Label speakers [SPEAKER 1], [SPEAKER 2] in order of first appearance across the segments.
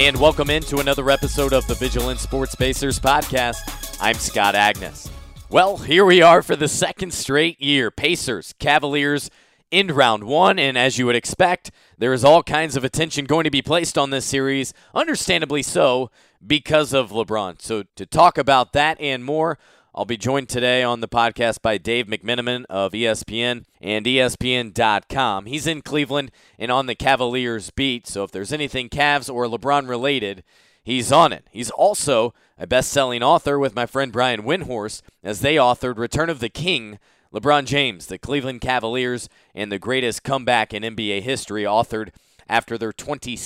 [SPEAKER 1] And welcome into another episode of the Vigilant Sports Pacers podcast. I'm Scott Agnes. Well, here we are for the second straight year. Pacers, Cavaliers in round one, and as you would expect, there is all kinds of attention going to be placed on this series, understandably so, because of LeBron. So to talk about that and more, I'll be joined today on the podcast by Dave McMenamin of ESPN and ESPN.com. He's in Cleveland and on the Cavaliers beat, so if there's anything Cavs or LeBron related, he's on it. He's also a best-selling author with my friend Brian Windhorst, as they authored Return of the King, LeBron James, the Cleveland Cavaliers, and the greatest comeback in NBA history, authored after their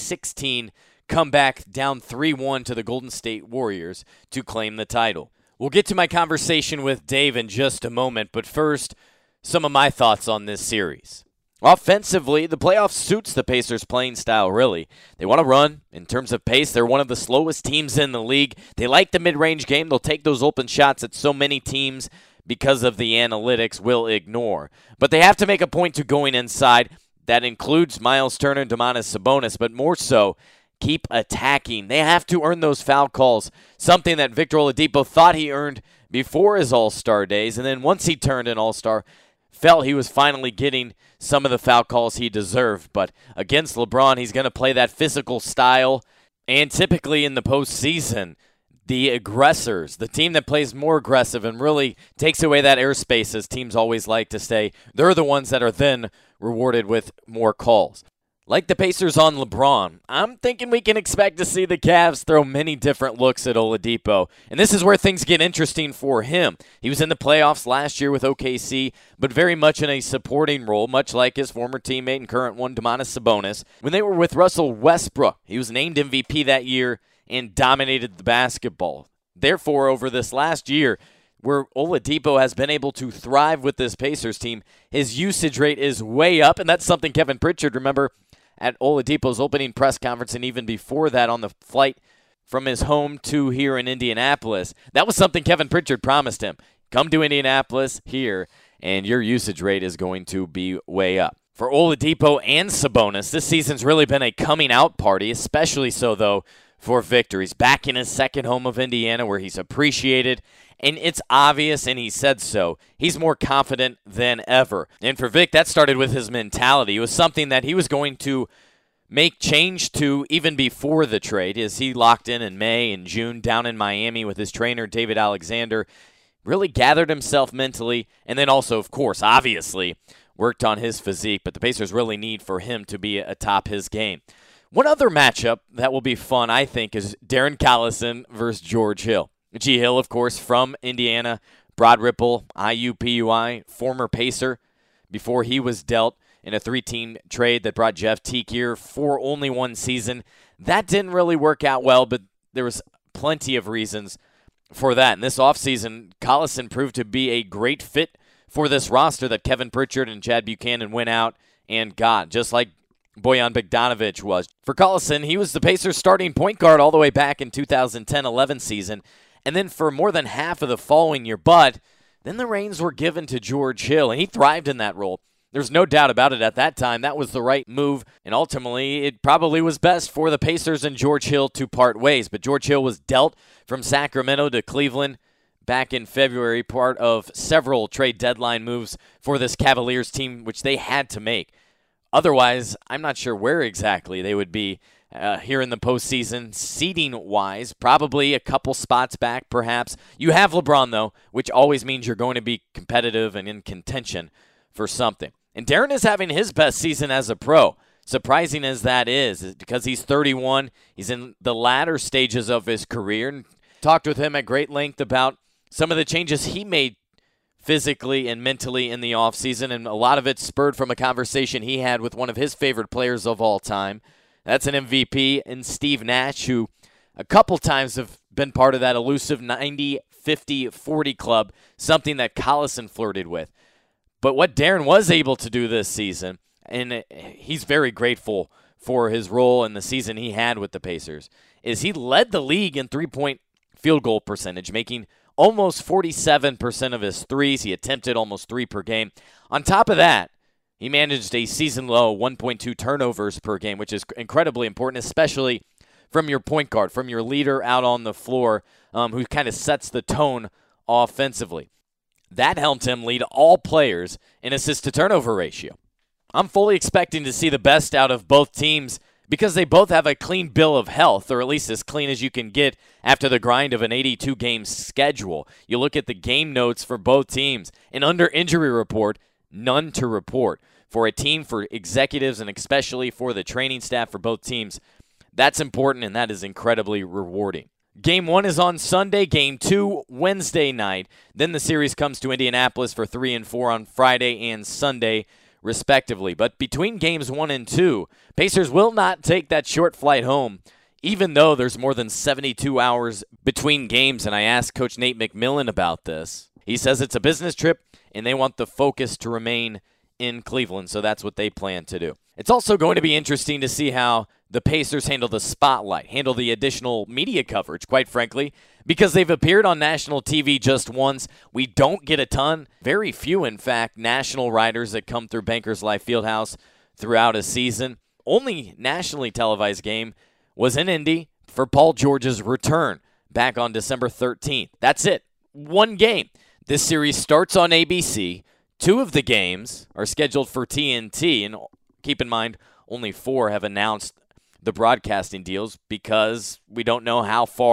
[SPEAKER 1] 2016 comeback down 3-1 to the Golden State Warriors to claim the title. We'll get to my conversation with Dave in just a moment, but first, some of my thoughts on this series. Offensively, the playoffs suits the Pacers' playing style, really. They want to run. In terms of pace, they're one of the slowest teams in the league. They like the mid-range game. They'll take those open shots that so many teams, because of the analytics, will ignore. But they have to make a point to going inside. That includes Myles Turner and Domantas Sabonis, but more so, keep attacking. They have to earn those foul calls, something that Victor Oladipo thought he earned before his All-Star days, and then once he turned an All-Star, felt he was finally getting some of the foul calls he deserved. But against LeBron, he's going to play that physical style, and typically in the postseason, the aggressors, the team that plays more aggressive and really takes away that airspace, as teams always like to say, they're the ones that are then rewarded with more calls. Like the Pacers on LeBron, I'm thinking we can expect to see the Cavs throw many different looks at Oladipo. And this is where things get interesting for him. He was in the playoffs last year with OKC, but very much in a supporting role, much like his former teammate and current one, Domantas Sabonis. When they were with Russell Westbrook, he was named MVP that year and dominated the basketball. Therefore, over this last year, where Oladipo has been able to thrive with this Pacers team, his usage rate is way up, and that's something Kevin Pritchard, remember, at Oladipo's opening press conference, and even before that on the flight from his home to here in Indianapolis, that was something Kevin Pritchard promised him. Come to Indianapolis here, and your usage rate is going to be way up. For Oladipo and Sabonis, this season's really been a coming-out party, especially so, though, for Victor. He's back in his second home of Indiana, where he's appreciated, and it's obvious, and he said so, he's more confident than ever. And for Vic, that started with his mentality. It was something that he was going to make change to even before the trade, as he locked in May and June down in Miami with his trainer, David Alexander, really gathered himself mentally, and then also, of course, obviously, worked on his physique, but the Pacers really need for him to be atop his game. One other matchup that will be fun, I think, is Darren Collison versus George Hill. G. Hill, of course, from Indiana, Broad Ripple, IUPUI, former Pacer, before he was dealt in a three-team trade that brought Jeff Teague here for only one season. That didn't really work out well, but there was plenty of reasons for that. And this offseason, Collison proved to be a great fit for this roster that Kevin Pritchard and Chad Buchanan went out and got, just like Bojan Bogdanovic was. For Collison, he was the Pacers' starting point guard all the way back in 2010-11 season, and then for more than half of the following year. But then the reins were given to George Hill, and he thrived in that role. There's no doubt about it at that time. That was the right move, and ultimately it probably was best for the Pacers and George Hill to part ways. But George Hill was dealt from Sacramento to Cleveland back in February, part of several trade deadline moves for this Cavaliers team, which they had to make. Otherwise, I'm not sure where exactly they would be here in the postseason, seeding-wise. Probably a couple spots back, perhaps. You have LeBron, though, which always means you're going to be competitive and in contention for something. And Darren is having his best season as a pro. Surprising as that is, because he's 31. He's in the latter stages of his career. And talked with him at great length about some of the changes he made physically and mentally in the offseason, and a lot of it spurred from a conversation he had with one of his favorite players of all time. That's an MVP in Steve Nash, who a couple times have been part of that elusive 90-50-40 club, something that Collison flirted with. But what Darren was able to do this season, and he's very grateful for his role in the season he had with the Pacers, is he led the league in three-point field goal percentage, making almost 47% of his threes. He attempted almost 3 per game. On top of that, he managed a season-low 1.2 turnovers per game, which is incredibly important, especially from your point guard, from your leader out on the floor, who kind of sets the tone offensively. That helped him lead all players in assist-to-turnover ratio. I'm fully expecting to see the best out of both teams because they both have a clean bill of health, or at least as clean as you can get after the grind of an 82-game schedule. You look at the game notes for both teams, and under injury report, none to report. For a team, for executives, and especially for the training staff for both teams, that's important, and that is incredibly rewarding. Game 1 is on Sunday, Game 2 Wednesday night. Then the series comes to Indianapolis for 3 and 4 on Friday and Sunday, respectively. But between Games 1 and 2, Pacers will not take that short flight home, even though there's more than 72 hours between games. And I asked Coach Nate McMillan about this. He says it's a business trip, and they want the focus to remain in Cleveland, so that's what they plan to do. It's also going to be interesting to see how the Pacers handle the spotlight, handle the additional media coverage, quite frankly, because they've appeared on national TV just once. We don't get a ton, very few, in fact, national writers that come through Bankers Life Fieldhouse throughout a season. Only nationally televised game was in Indy for Paul George's return back on December 13th. That's it. One game. This series starts on ABC. 2 of the games are scheduled for TNT, and keep in mind, only 4 have announced the broadcasting deals because we don't know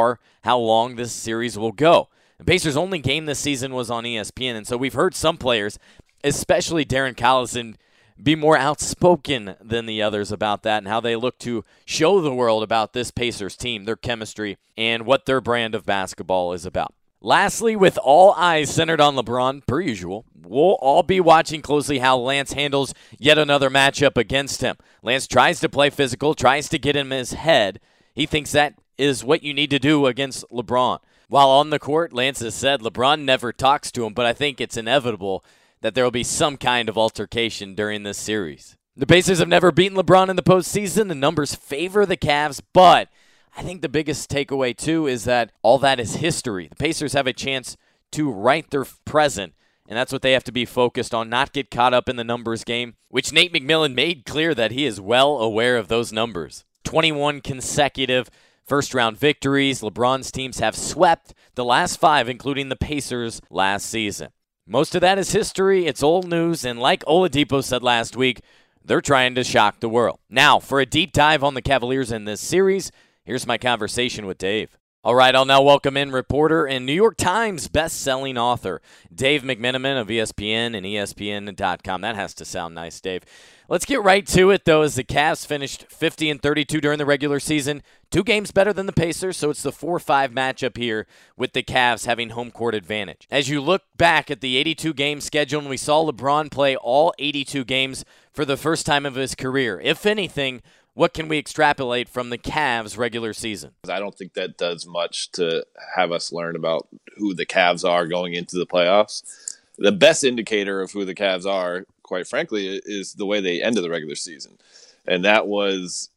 [SPEAKER 1] how long this series will go. The Pacers' only game this season was on ESPN, and so we've heard some players, especially Darren Collison, be more outspoken than the others about that and how they look to show the world about this Pacers team, their chemistry, and what their brand of basketball is about. Lastly, with all eyes centered on LeBron, per usual, we'll all be watching closely how Lance handles yet another matchup against him. Lance tries to play physical, tries to get in his head. He thinks that is what you need to do against LeBron. While on the court, Lance has said LeBron never talks to him, but I think it's inevitable that there will be some kind of altercation during this series. The Pacers have never beaten LeBron in the postseason. The numbers favor the Cavs, but I think the biggest takeaway, too, is that all that is history. The Pacers have a chance to write their present, and that's what they have to be focused on, not get caught up in the numbers game, which Nate McMillan made clear that he is well aware of those numbers. 21 consecutive first-round victories. LeBron's teams have swept the last 5, including the Pacers last season. Most of that is history. It's old news, and like Oladipo said last week, they're trying to shock the world. Now, for a deep dive on the Cavaliers in this series, here's my conversation with Dave. All right, I'll now welcome in reporter and New York Times best-selling author Dave McMenamin of ESPN and ESPN.com. That has to sound nice, Dave. Let's get right to it, though, as the Cavs finished 50-32 during the regular season. 2 games better than the Pacers, so it's the 4-5 matchup here with the Cavs having home court advantage. As you look back at the 82-game schedule, and we saw LeBron play all 82 games for the first time of his career, if anything, what can we extrapolate from the Cavs' regular season?
[SPEAKER 2] I don't think that does much to have us learn about who the Cavs are going into the playoffs. The best indicator of who the Cavs are, quite frankly, is the way they ended the regular season. And that was,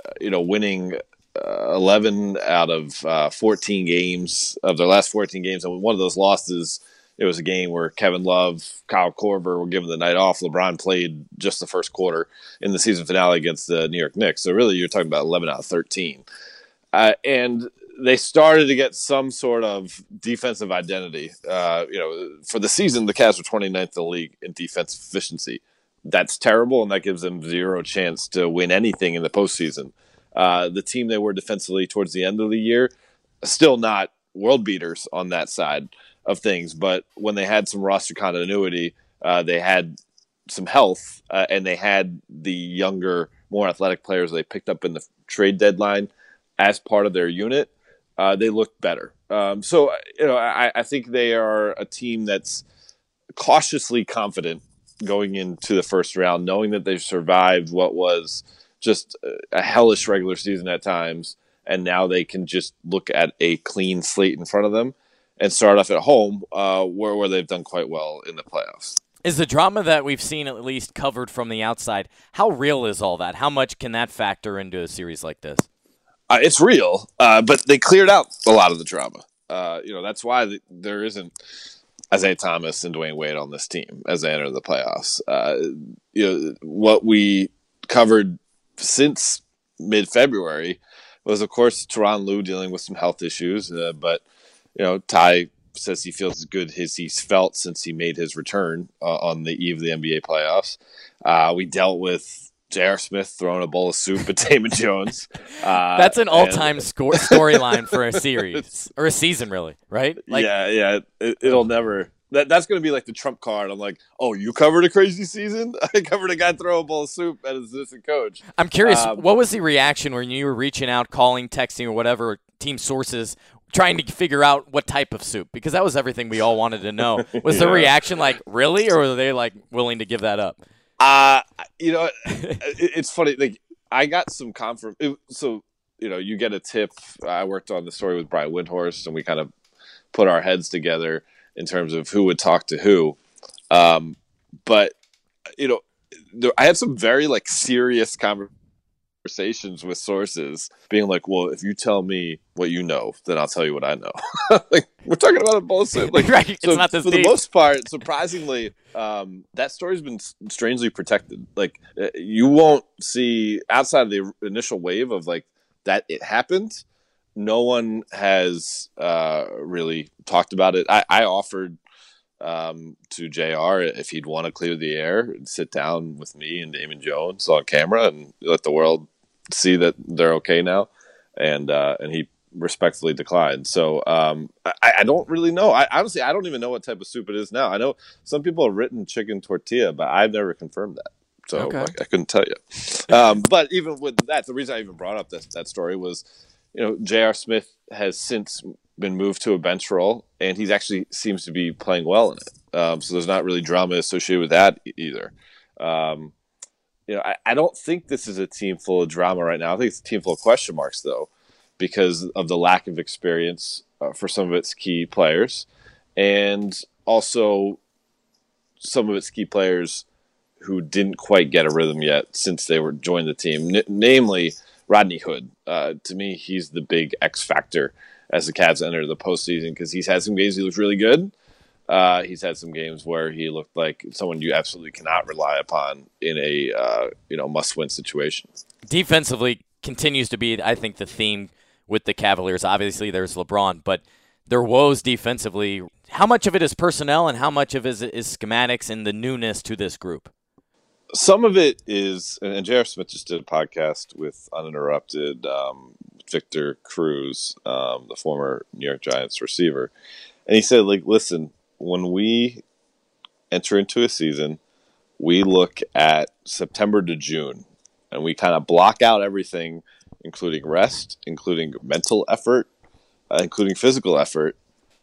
[SPEAKER 2] winning 11 out of 14 games of their last 14 games. And one of those losses, it was a game where Kevin Love, Kyle Korver were given the night off. LeBron played just the first quarter in the season finale against the New York Knicks. So really, you're talking about 11 out of 13. And they started to get some sort of defensive identity. For the season, the Cavs were 29th in the league in defensive efficiency. That's terrible, and that gives them zero chance to win anything in the postseason. The team they were defensively towards the end of the year, still not world beaters on that side of things, but when they had some roster continuity, they had some health, and they had the younger, more athletic players they picked up in the trade deadline as part of their unit. They looked better. I think they are a team that's cautiously confident going into the first round, knowing that they've survived what was just a hellish regular season at times, and now they can just look at a clean slate in front of them and start off at home, where they've done quite well in the playoffs.
[SPEAKER 1] Is the drama that we've seen at least covered from the outside, how real is all that? How much can that factor into a series like this?
[SPEAKER 2] It's real, but they cleared out a lot of the drama. That's why there isn't Isaiah Thomas and Dwayne Wade on this team as they enter the playoffs. What we covered since mid-February was, of course, Tyronn Lue dealing with some health issues. But, Ty says he feels as good as he's felt since he made his return on the eve of the NBA playoffs. We dealt with J.R. Smith throwing a bowl of soup at Damon Jones.
[SPEAKER 1] That's an all-time storyline for a series or a season, really, right?
[SPEAKER 2] It'll never. That's going to be like the trump card. I'm like, oh, you covered a crazy season? I covered a guy throwing a bowl of soup at his assistant coach.
[SPEAKER 1] I'm curious, what was the reaction when you were reaching out, calling, texting, or whatever, team sources, trying to figure out what type of soup? Because that was everything we all wanted to know. Was the reaction like, really? Or were they like willing to give that up?
[SPEAKER 2] It's funny. Like, I got some so, you get a tip. I worked on the story with Brian Windhorst, and we kind of put our heads together in terms of who would talk to who. But, I had some very like serious conversations with sources being like, well, if you tell me what you know, then I'll tell you what I know. Like, we're talking about a bullshit. Like,
[SPEAKER 1] right. It's
[SPEAKER 2] so
[SPEAKER 1] not this
[SPEAKER 2] for
[SPEAKER 1] deep.
[SPEAKER 2] the most part, surprisingly, that story's been strangely protected. Like, you won't see outside of the initial wave of like that it happened. No one has really talked about it. I offered to JR if he'd want to clear the air and sit down with me and Damon Jones on camera and let the world see that they're okay now. And he respectfully declined. So I don't really know. Honestly, I don't even know what type of soup it is now. I know some people have written chicken tortilla, but I've never confirmed that. So
[SPEAKER 1] okay.
[SPEAKER 2] I couldn't tell you. But even with that, the reason I even brought up that story was, J.R. Smith has since been moved to a bench role, and he actually seems to be playing well in it. So there's not really drama associated with that either. I don't think this is a team full of drama right now. I think it's a team full of question marks, though, because of the lack of experience for some of its key players, and also some of its key players who didn't quite get a rhythm yet since they joined the team, namely Rodney Hood. To me, he's the big X factor as the Cavs enter the postseason because he's had some games he looked really good. He's had some games where he looked like someone you absolutely cannot rely upon in a must-win situation.
[SPEAKER 1] Defensively continues to be, I think, the theme with the Cavaliers. Obviously, there's LeBron, but their woes defensively, how much of it is personnel and how much of it is schematics and the newness to this group?
[SPEAKER 2] Some of it is, and J.R. Smith just did a podcast with Uninterrupted, Victor Cruz, the former New York Giants receiver. And he said, like, listen, when we enter into a season, we look at September to June, and we kind of block out everything, including rest, including mental effort, including physical effort,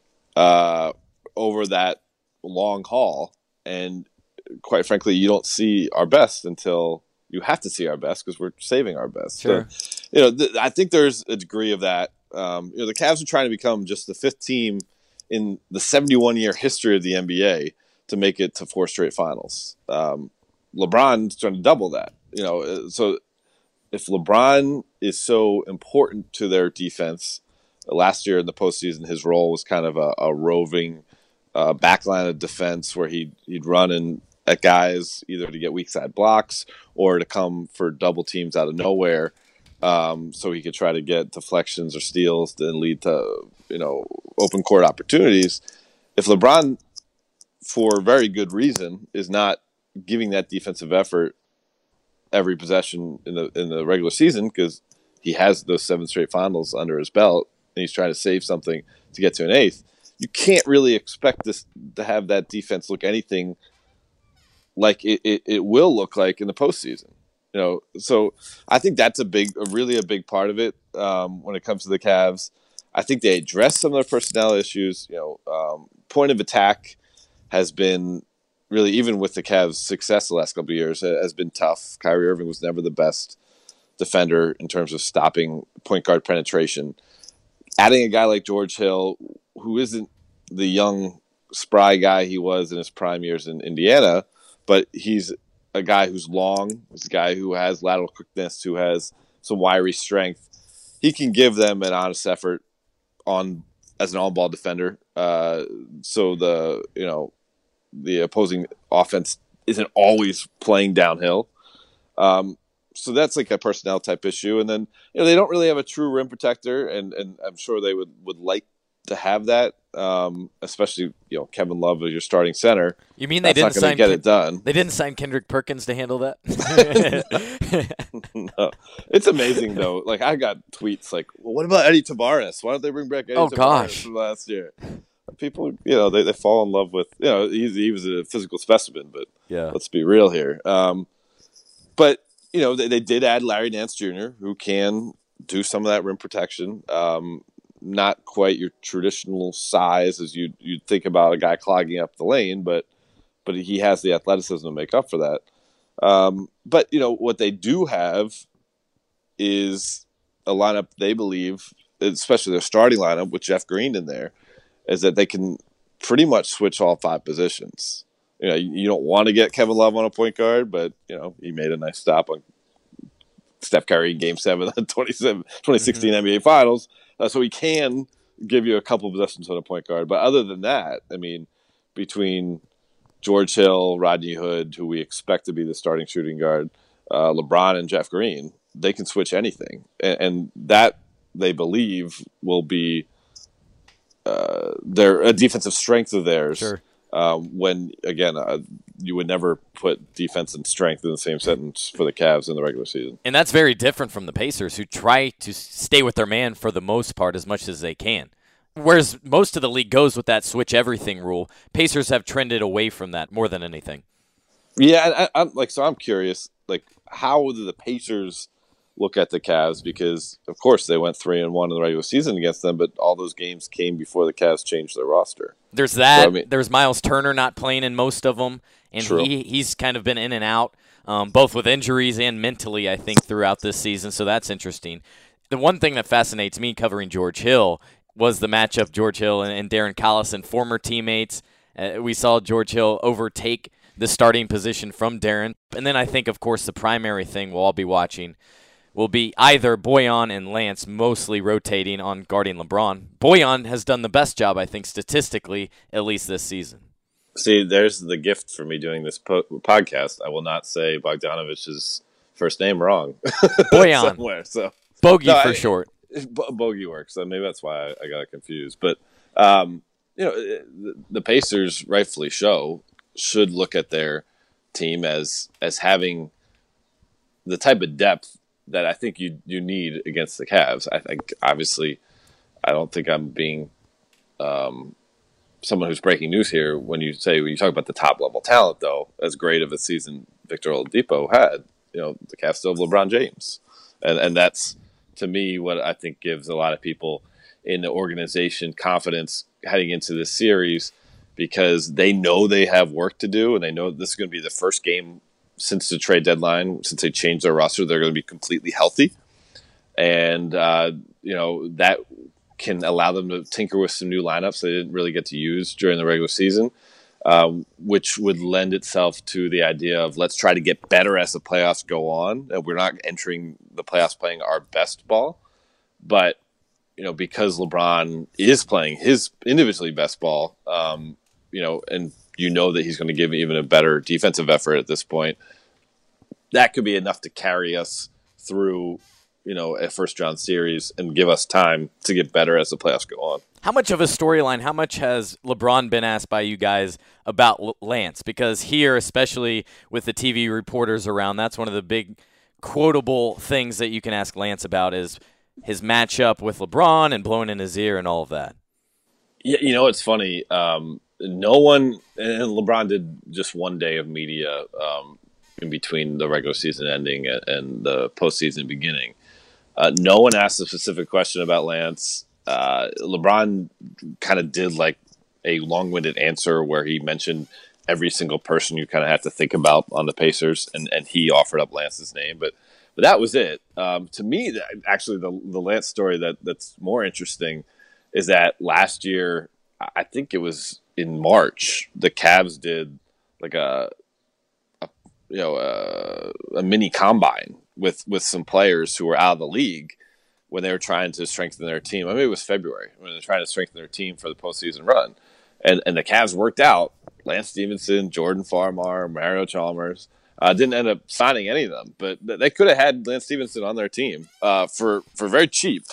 [SPEAKER 2] over that long haul. And quite frankly, you don't see our best until you have to see our best because we're saving our best.
[SPEAKER 1] Sure.
[SPEAKER 2] So, I think there's a degree of that. The Cavs are trying to become just the fifth team in the 71-year history of the NBA to make it to 4 straight finals. LeBron's trying to double that. So if LeBron is so important to their defense, last year in the postseason, his role was kind of a roving backline of defense where he'd run in at guys either to get weak side blocks or to come for double teams out of nowhere, so he could try to get deflections or steals that lead to open court opportunities. If LeBron, for very good reason, is not giving that defensive effort every possession in the regular season because he has those 7 straight finals under his belt and he's trying to save something to get to an 8th, you can't really expect this to have that defense look anything like it will look like in the postseason. So I think that's a really big part of it when it comes to the Cavs. I think they address some of their personnel issues. Point of attack has been really, even with the Cavs' success the last couple of years, has been tough. Kyrie Irving was never the best defender in terms of stopping point guard penetration. Adding a guy like George Hill, who isn't the young, spry guy he was in his prime years in Indiana, but he's a guy who's long, he's a guy who has lateral quickness, who has some wiry strength. He can give them an honest effort as an on-ball defender. So the opposing offense isn't always playing downhill. So that's like a personnel type issue. And then, they don't really have a true rim protector, and I'm sure they would like to have that, especially, Kevin Love as your starting center.
[SPEAKER 1] You mean they didn't sign
[SPEAKER 2] get it done?
[SPEAKER 1] They didn't sign Kendrick Perkins to handle that?
[SPEAKER 2] No. It's amazing, though. Like, I got tweets like, well, what about Eddie Tavares? Why don't they bring back Eddie Tavares from last year? People, they fall in love with, he was a physical specimen, but let's be real here. But, they did add Larry Nance Jr., who can do some of that rim protection. Not quite your traditional size as you'd think about a guy clogging up the lane, but he has the athleticism to make up for that. But, what they do have is a lineup they believe, especially their starting lineup with Jeff Green in there, is that they can pretty much switch all 5 positions. You don't want to get Kevin Love on a point guard, but, he made a nice stop on Steph Curry in Game 7 of the 2016 NBA Finals. So he can give you a couple of possessions on a point guard. But other than that, I mean, between George Hill, Rodney Hood, who we expect to be the starting shooting guard, LeBron and Jeff Green, they can switch anything. And that, they believe, will be a defensive strength of theirs.
[SPEAKER 1] Sure.
[SPEAKER 2] When, again, you would never put defense and strength in the same sentence for the Cavs in the regular season.
[SPEAKER 1] And that's very different from the Pacers, who try to stay with their man for the most part as much as they can. Whereas most of the league goes with that switch everything rule, Pacers have trended away from that more than anything.
[SPEAKER 2] Yeah, I'm curious, how do the Pacers look at the Cavs? Because, of course, they went 3-1 in the regular season against them, but all those games came before the Cavs changed their roster.
[SPEAKER 1] There's that. So, there's Miles Turner not playing in most of them, and he's kind of been in and out, both with injuries and mentally, I think, throughout this season, so that's interesting. The one thing that fascinates me covering George Hill was the matchup George Hill and Darren Collison, former teammates. We saw George Hill overtake the starting position from Darren. And then I think, of course, the primary thing we'll all be watching will be either Bojan and Lance mostly rotating on guarding LeBron. Bojan has done the best job, I think, statistically, at least this season.
[SPEAKER 2] See, there's the gift for me doing this podcast. I will not say Bogdanovich's first name wrong.
[SPEAKER 1] Bojan.
[SPEAKER 2] Somewhere, so.
[SPEAKER 1] Bogey for short.
[SPEAKER 2] Bogey works, so maybe that's why I got confused. But, the Pacers, rightfully should look at their team as having the type of depth that I think you need against the Cavs. I think, obviously, I don't think I'm being someone who's breaking news here when you talk about the top level talent, though, as great of a season Victor Oladipo had, the Cavs still have LeBron James. And that's, to me, what I think gives a lot of people in the organization confidence heading into this series, because they know they have work to do, and they know this is going to be the first game since the trade deadline, since they changed their roster, they're going to be completely healthy. And, that can allow them to tinker with some new lineups they didn't really get to use during the regular season, which would lend itself to the idea of let's try to get better as the playoffs go on. And we're not entering the playoffs playing our best ball, but, because LeBron is playing his individually best ball, and that he's going to give even a better defensive effort at this point, that could be enough to carry us through, a first-round series and give us time to get better as the playoffs go on.
[SPEAKER 1] How much of a storyline, how much has LeBron been asked by you guys about Lance? Because here, especially with the TV reporters around, that's one of the big quotable things that you can ask Lance about is his matchup with LeBron and blowing in his ear and all of that.
[SPEAKER 2] Yeah, it's funny. No one, and LeBron did just one day of media in between the regular season ending and the postseason beginning. No one asked a specific question about Lance. LeBron kind of did like a long-winded answer where he mentioned every single person you kind of have to think about on the Pacers, and he offered up Lance's name, but that was it. To me, actually, the Lance story that's more interesting is that last year, I think it was in March, the Cavs did like a mini combine with some players who were out of the league when they were trying to strengthen their team. I mean, it was February when they were trying to strengthen their team for the postseason run, and the Cavs worked out Lance Stevenson, Jordan Farmar, Mario Chalmers. Didn't end up signing any of them, but they could have had Lance Stevenson on their team for very cheap.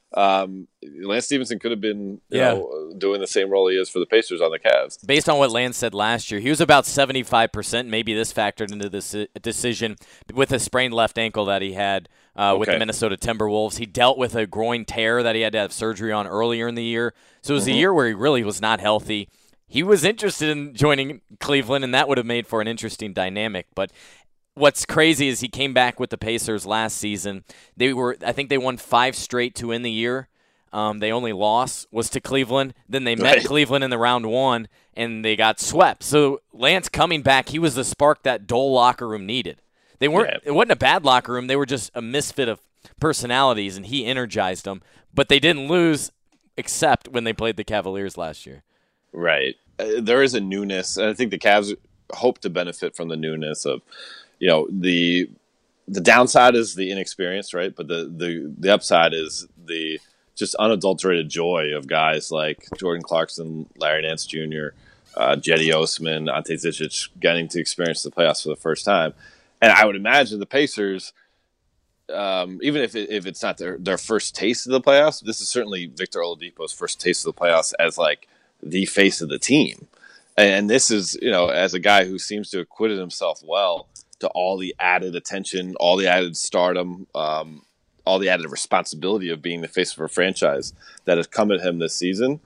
[SPEAKER 2] Lance Stevenson could have been doing the same role he is for the Pacers on the Cavs.
[SPEAKER 1] Based on what Lance said last year, he was about 75%. Maybe this factored into this decision with a sprained left ankle that he had with the Minnesota Timberwolves. He dealt with a groin tear that he had to have surgery on earlier in the year. So it was a year where he really was not healthy. He was interested in joining Cleveland, and that would have made for an interesting dynamic. But what's crazy is he came back with the Pacers last season. I think they won 5 straight to end the year. They only lost was to Cleveland. Then they met Cleveland in the round 1, and they got swept. So Lance coming back, he was the spark that Dole locker room needed. They weren't. It wasn't a bad locker room. They were just a misfit of personalities, and he energized them. But they didn't lose except when they played the Cavaliers last year.
[SPEAKER 2] Right. There is a newness, and I think the Cavs hope to benefit from the newness of, the downside is the inexperience, right? But the upside is the just unadulterated joy of guys like Jordan Clarkson, Larry Nance Jr., Jetty Osman, Ante Zizic getting to experience the playoffs for the first time. And I would imagine the Pacers, even if it's not their first taste of the playoffs, this is certainly Victor Oladipo's first taste of the playoffs as like the face of the team. And this is, as a guy who seems to have acquitted himself well to all the added attention, all the added stardom, all the added responsibility of being the face of a franchise that has come at him this season.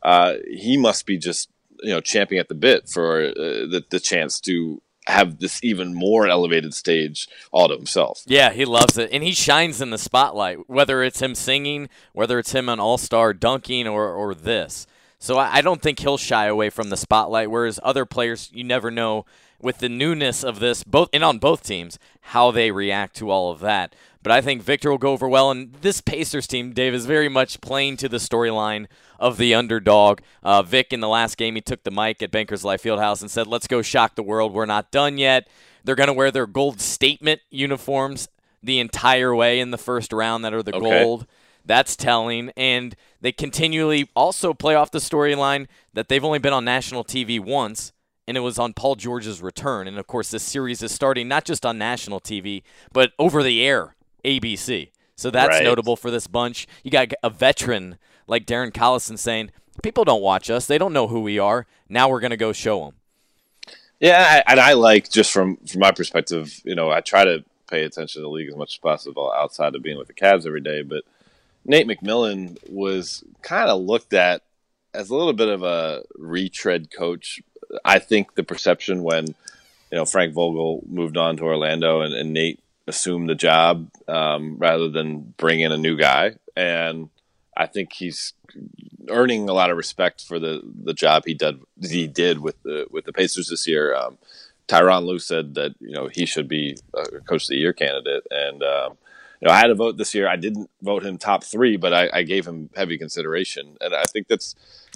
[SPEAKER 2] He must be just, champing at the bit for the chance to have this even more elevated stage all to himself.
[SPEAKER 1] Yeah, he loves it. And he shines in the spotlight, whether it's him singing, whether it's him on All-Star dunking or this. So I don't think he'll shy away from the spotlight, whereas other players, you never know with the newness of this, on both teams, how they react to all of that. But I think Victor will go over well, and this Pacers team, Dave, is very much playing to the storyline of the underdog. Vic, in the last game, he took the mic at Bankers Life Fieldhouse and said, "Let's go shock the world. We're not done yet." They're going to wear their gold statement uniforms the entire way in the first round that are the gold. That's telling. And they continually also play off the storyline that they've only been on national TV once, and it was on Paul George's return. And, of course, this series is starting not just on national TV, but over the air, ABC. So that's notable for this bunch. You got a veteran like Darren Collison saying, people don't watch us. They don't know who we are. Now we're going to go show them.
[SPEAKER 2] Yeah, and I like, just from my perspective, I try to pay attention to the league as much as possible outside of being with the Cavs every day, but Nate McMillan was kind of looked at as a little bit of a retread coach. I think the perception when, Frank Vogel moved on to Orlando and Nate assumed the job rather than bring in a new guy. And I think he's earning a lot of respect for the job he did with the Pacers this year. Tyronn Lue said that, he should be a Coach of the Year candidate. And, I had a vote this year. I didn't vote him top 3, but I gave him heavy consideration. And I think that's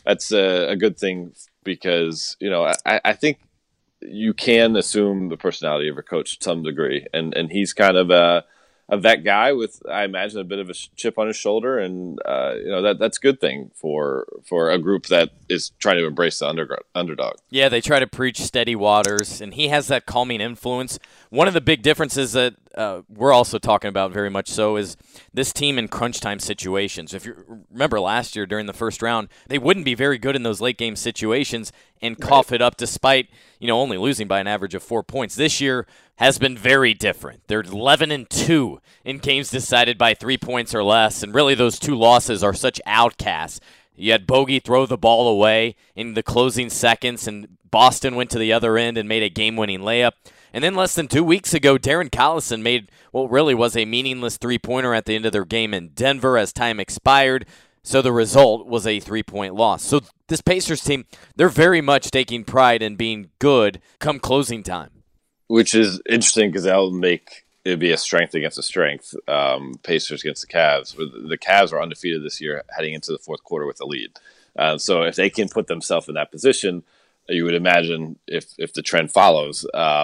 [SPEAKER 2] a good thing because, I think you can assume the personality of a coach to some degree. And he's kind of a vet guy with, I imagine, a bit of a chip on his shoulder. And, that's a good thing for a group that is trying to embrace the underdog.
[SPEAKER 1] Yeah, they try to preach steady waters, and he has that calming influence. One of the big differences that we're also talking about very much so is this team in crunch time situations. If you remember last year during the first round, they wouldn't be very good in those late game situations and cough it up despite, only losing by an average of 4 points. This year has been very different. They're 11-2 in games decided by 3 points or less, and really those 2 losses are such outcasts. You had Bogey throw the ball away in the closing seconds, and Boston went to the other end and made a game-winning layup. And then less than 2 weeks ago, Darren Collison made what really was a meaningless three-pointer at the end of their game in Denver as time expired. So the result was a 3-point loss. So this Pacers team, they're very much taking pride in being good come closing time.
[SPEAKER 2] Which is interesting because that'll make it be a strength against a strength. Pacers against the Cavs. The Cavs are undefeated this year heading into the fourth quarter with a lead. So if they can put themselves in that position, you would imagine if the trend follows,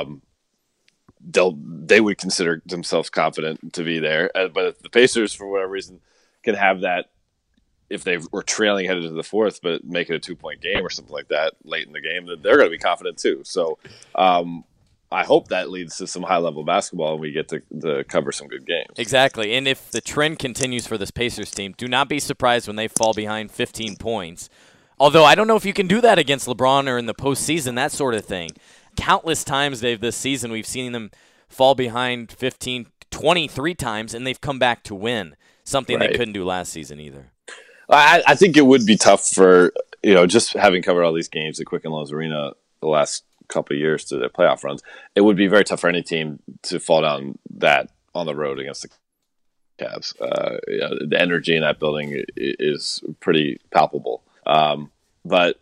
[SPEAKER 2] they would consider themselves confident to be there. But if the Pacers, for whatever reason, can have that, if they were trailing headed to the fourth, but make it a 2-point game or something like that late in the game, then they're going to be confident too. So I hope that leads to some high-level basketball and we get to cover some good games.
[SPEAKER 1] Exactly. And if the trend continues for this Pacers team, do not be surprised when they fall behind 15 points. Although I don't know if you can do that against LeBron or in the postseason, that sort of thing. Countless times, Dave, this season, we've seen them fall behind 15, 23 times, and they've come back to win, something they couldn't do last season either.
[SPEAKER 2] I think it would be tough for, just having covered all these games at Quicken Loans Arena the last couple of years to their playoff runs, it would be very tough for any team to fall down that on the road against the Cavs. The energy in that building is pretty palpable. But,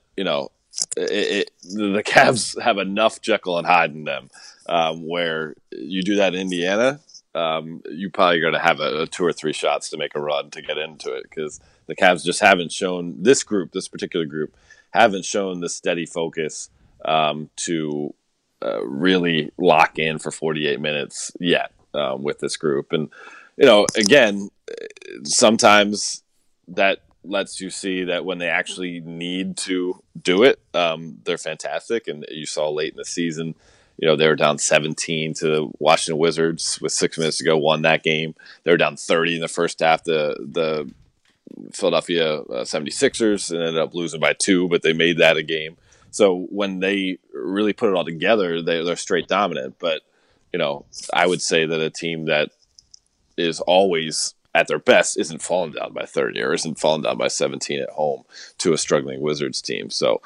[SPEAKER 2] the Cavs have enough Jekyll and Hyde in them where you do that in Indiana, you probably going to have a 2 or 3 shots to make a run to get into it because the Cavs just haven't shown this particular group, haven't shown the steady focus to really lock in for 48 minutes yet with this group. And, again, sometimes that lets you see that when they actually need to do it, they're fantastic. And you saw late in the season, they were down 17 to the Washington Wizards with 6 minutes to go, won that game. They were down 30 in the first half. The Philadelphia 76ers and ended up losing by 2, but they made that a game. So when they really put it all together, they're straight dominant. But, I would say that a team that is always at their best isn't falling down by 30 or isn't falling down by 17 at home to a struggling Wizards team. So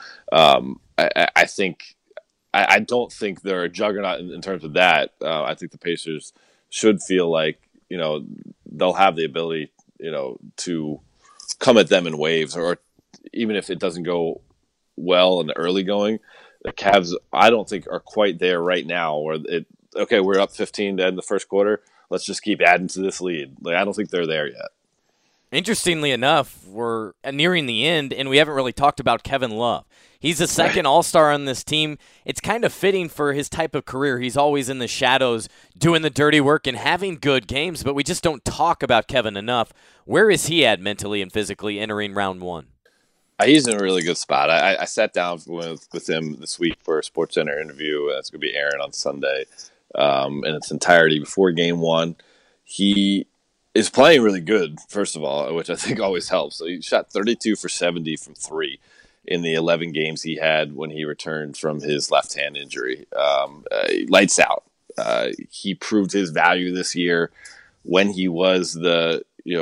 [SPEAKER 2] I think I don't think they're a juggernaut in terms of that. I think the Pacers should feel like, they'll have the ability, to come at them in waves, or even if it doesn't go well in the early going, the Cavs, I don't think are quite there right now where we're up 15 to end the first quarter. Let's just keep adding to this lead. I don't think they're there yet.
[SPEAKER 1] Interestingly enough, we're nearing the end, and we haven't really talked about Kevin Love. He's the second All-Star on this team. It's kind of fitting for his type of career. He's always in the shadows doing the dirty work and having good games, but we just don't talk about Kevin enough. Where is he at mentally and physically entering round one?
[SPEAKER 2] He's in a really good spot. I sat down with him this week for a SportsCenter interview. It's going to be airing on Sunday in its entirety before Game 1. He is playing really good, first of all, which I think always helps. So he shot 32 for 70 from 3 in the 11 games he had when he returned from his left hand injury. Lights out. He proved his value this year when he was the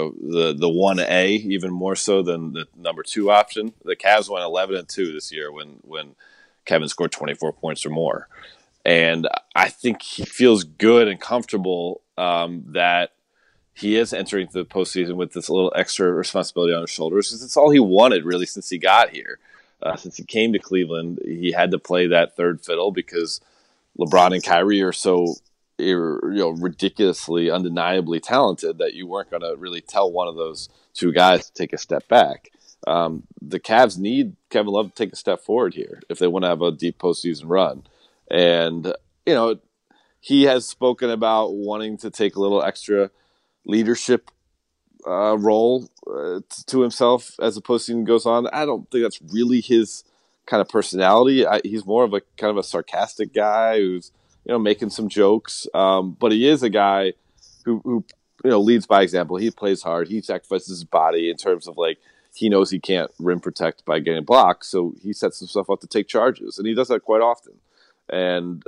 [SPEAKER 2] 1A, even more so than the number 2 option. The Cavs went 11-2 this year when Kevin scored 24 points or more. And I think he feels good and comfortable that he is entering the postseason with this little extra responsibility on his shoulders. It's all he wanted, really, since he got here. Since he came to Cleveland, he had to play that third fiddle because LeBron and Kyrie are so ridiculously, undeniably talented that you weren't going to really tell one of those 2 guys to take a step back. The Cavs need Kevin Love to take a step forward here if they want to have a deep postseason run. And, he has spoken about wanting to take a little extra leadership role to himself as the postseason goes on. I don't think that's really his kind of personality. He's more of a kind of a sarcastic guy who's, making some jokes. But he is a guy who leads by example. He plays hard. He sacrifices his body in terms of he knows he can't rim protect by getting blocked. So he sets himself up to take charges, and he does that quite often. And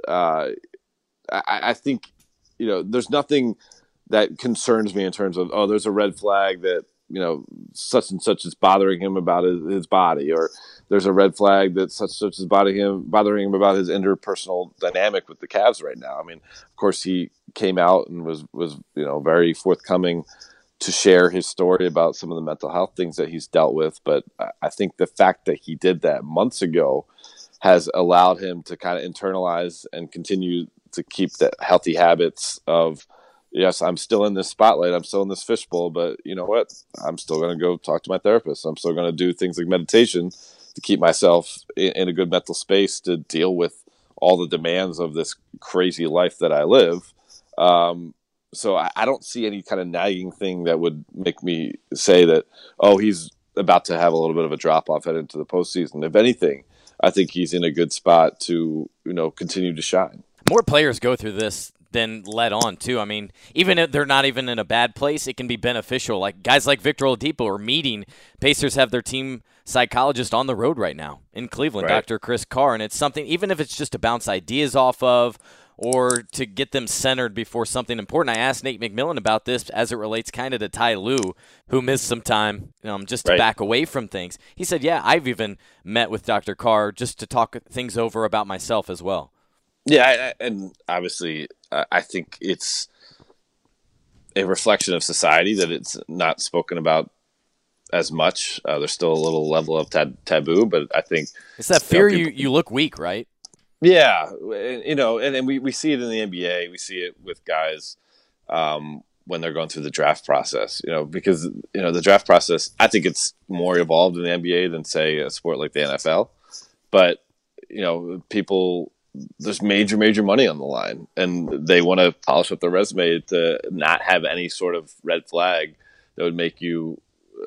[SPEAKER 2] I think, there's nothing that concerns me in terms of, there's a red flag that, such and such is bothering him about his body, or there's a red flag that such and such is bothering him about his interpersonal dynamic with the Cavs right now. I mean, of course, he came out and was very forthcoming to share his story about some of the mental health things that he's dealt with. But I think the fact that he did that months ago has allowed him to kind of internalize and continue to keep the healthy habits of, yes, I'm still in this spotlight, I'm still in this fishbowl, but you know what? I'm still going to go talk to my therapist. I'm still going to do things like meditation to keep myself in a good mental space to deal with all the demands of this crazy life that I live. So I don't see any kind of nagging thing that would make me say that, he's about to have a little bit of a drop-off heading into the postseason. If anything, I think he's in a good spot to, continue to shine.
[SPEAKER 1] More players go through this than let on, too. I mean, even if they're not even in a bad place, it can be beneficial. Like guys like Victor Oladipo are meeting. Pacers have their team psychologist on the road right now in Cleveland,
[SPEAKER 2] Right.
[SPEAKER 1] Dr. Chris Carr, and it's something, even if it's just to bounce ideas off of or to get them centered before something important. I asked Nate McMillan about this as it relates kind of to Ty Lue, who missed some time just to
[SPEAKER 2] Right.
[SPEAKER 1] back away from things. He said, yeah, I've even met with Dr. Carr just to talk things over about myself as well.
[SPEAKER 2] Yeah, and obviously, I think it's a reflection of society that it's not spoken about as much. There's still a little level of taboo, but I think
[SPEAKER 1] It's that fear
[SPEAKER 2] people-
[SPEAKER 1] you look weak, right?
[SPEAKER 2] Yeah, and we see it in the NBA. We see it with guys when they're going through the draft process. Because the draft process, I think it's more evolved in the NBA than say a sport like the NFL. But people. There's major money on the line, and they want to polish up their resume to not have any sort of red flag that would make you,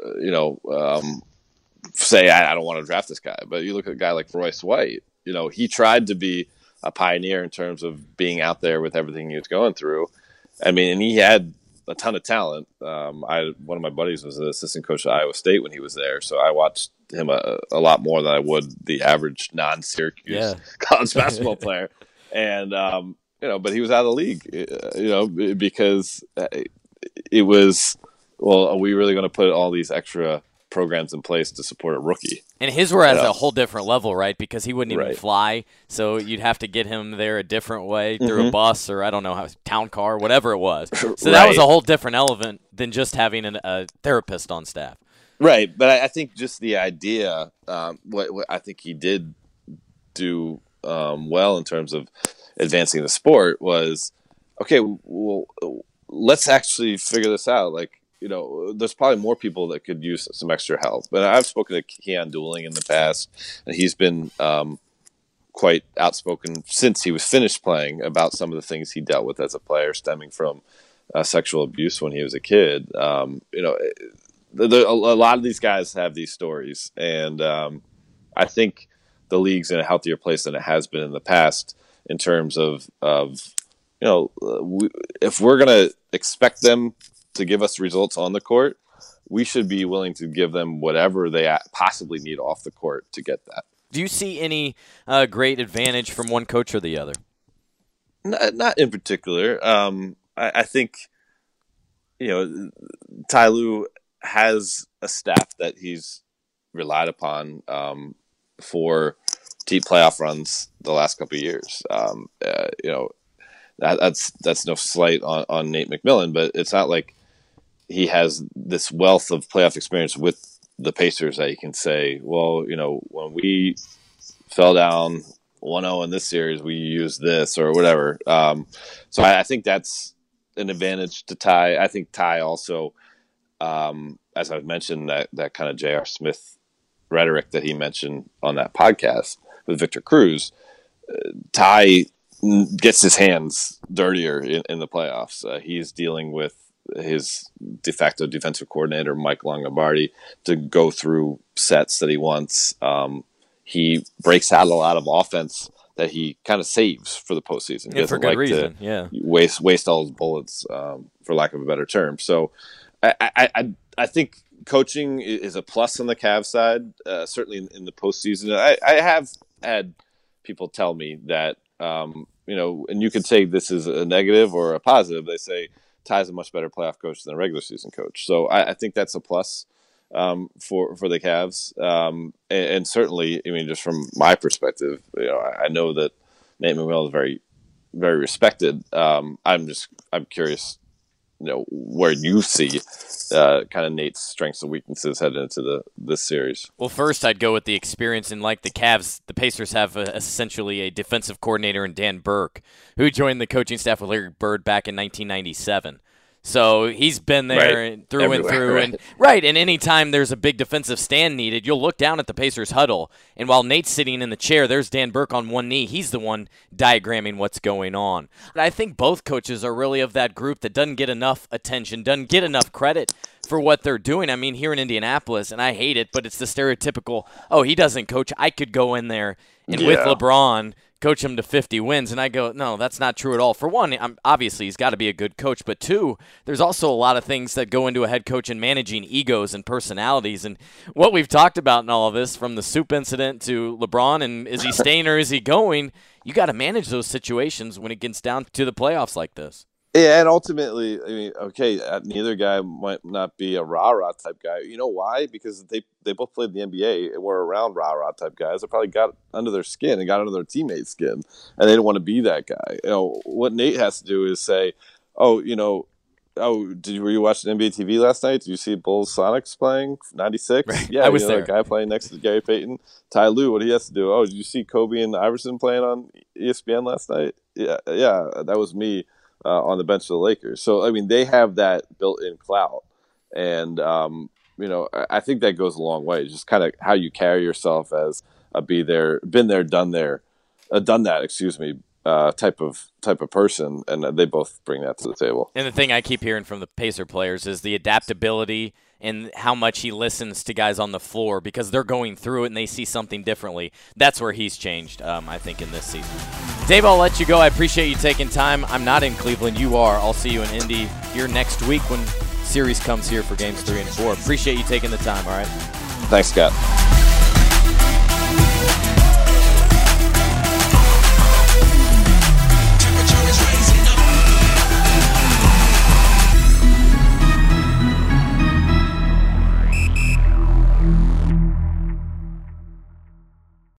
[SPEAKER 2] say, I don't want to draft this guy. But you look at a guy like Royce White, he tried to be a pioneer in terms of being out there with everything he was going through. I mean, and he had a ton of talent. One of my buddies was an assistant coach at Iowa State when he was there, so I watched him a lot more than I would the average non-Syracuse college basketball player. And but he was out of the league, because it was, well, are we really going to put all these extra programs in place to support a rookie?
[SPEAKER 1] And his were at a whole different level, right? Because he wouldn't even
[SPEAKER 2] Right.
[SPEAKER 1] fly, so you'd have to get him there a different way through a bus or I don't know how, town car, whatever it was. So that was a whole different element than just having a therapist on staff.
[SPEAKER 2] Right, but I think just the idea, what I think he did do well in terms of advancing the sport was, okay, well, let's actually figure this out. Like, there's probably more people that could use some extra help. But I've spoken to Keon Dooling in the past, and he's been quite outspoken since he was finished playing about some of the things he dealt with as a player stemming from sexual abuse when he was a kid. A lot of these guys have these stories, and I think the league's in a healthier place than it has been in the past in terms of if we're going to expect them to give us results on the court, we should be willing to give them whatever they possibly need off the court to get that.
[SPEAKER 1] Do you see any great advantage from one coach or the other?
[SPEAKER 2] Not in particular. I think, Ty Lue has a staff that he's relied upon for deep playoff runs the last couple of years. That's no slight on Nate McMillan, but it's not like he has this wealth of playoff experience with the Pacers that he can say, well, when we fell down 1-0 in this series, we used this or whatever. So I think that's an advantage to Ty. I think Ty also, as I've mentioned, that kind of J.R. Smith rhetoric that he mentioned on that podcast with Victor Cruz, Ty gets his hands dirtier in the playoffs. He's dealing with his de facto defensive coordinator, Mike Longobardi, to go through sets that he wants. He breaks out a lot of offense that he kind of saves for the postseason. He
[SPEAKER 1] Yeah, for
[SPEAKER 2] doesn't
[SPEAKER 1] good
[SPEAKER 2] like
[SPEAKER 1] reason.
[SPEAKER 2] to
[SPEAKER 1] Yeah.
[SPEAKER 2] waste all his bullets, for lack of a better term. So I think coaching is a plus on the Cavs side, certainly in the postseason. I have had people tell me that, and you could say this is a negative or a positive. They say Ty's a much better playoff coach than a regular season coach. So I think that's a plus for the Cavs. And certainly, just from my perspective, I know that Nate McMillan is very, very respected. I'm curious, where you see kind of Nate's strengths and weaknesses heading into this series.
[SPEAKER 1] Well, first I'd go with the experience, and like the Cavs, the Pacers have essentially a defensive coordinator in Dan Burke, who joined the coaching staff with Larry Bird back in 1997. So he's been there through
[SPEAKER 2] Everywhere,
[SPEAKER 1] and through.
[SPEAKER 2] right.
[SPEAKER 1] And any time there's a big defensive stand needed, you'll look down at the Pacers huddle, and while Nate's sitting in the chair, there's Dan Burke on one knee. He's the one diagramming what's going on. And I think both coaches are really of that group that doesn't get enough attention, doesn't get enough credit for what they're doing. I mean, here in Indianapolis, and I hate it, but it's the stereotypical, oh, he doesn't coach. I could go in there and with LeBron coach him to 50 wins. And I go, no, that's not true at all. For one, obviously he's got to be a good coach. But two, there's also a lot of things that go into a head coach in managing egos and personalities. And what we've talked about in all of this, from the soup incident to LeBron and is he staying or is he going, you got to manage those situations when it gets down to the playoffs like this.
[SPEAKER 2] Yeah, and ultimately, I mean, okay, neither guy might not be a rah-rah type guy. You know why? Because they both played in the NBA and were around rah-rah type guys that probably got under their skin and got under their teammates' skin, and they didn't want to be that guy. You know, what Nate has to do is say, were you watching NBA TV last night? Did you see Bulls Sonics playing 96?
[SPEAKER 1] Right.
[SPEAKER 2] Yeah,
[SPEAKER 1] I was there.
[SPEAKER 2] That guy playing next to Gary Payton. Ty Lue, what he has to do? Oh, did you see Kobe and Iverson playing on ESPN last night? Yeah, that was me. On the bench of the Lakers. So, I mean, they have that built-in clout. And, I think that goes a long way. Just kind of how you carry yourself as a been there, done that, type of person. And they both bring that to the table.
[SPEAKER 1] And the thing I keep hearing from the Pacer players is the adaptability and how much he listens to guys on the floor because they're going through it and they see something differently. That's where he's changed, I think, in this season. Dave, I'll let you go. I appreciate you taking time. I'm not in Cleveland. You are. I'll see you in Indy here next week when series comes here for games 3 and 4. Appreciate you taking the time, all right?
[SPEAKER 2] Thanks, Scott.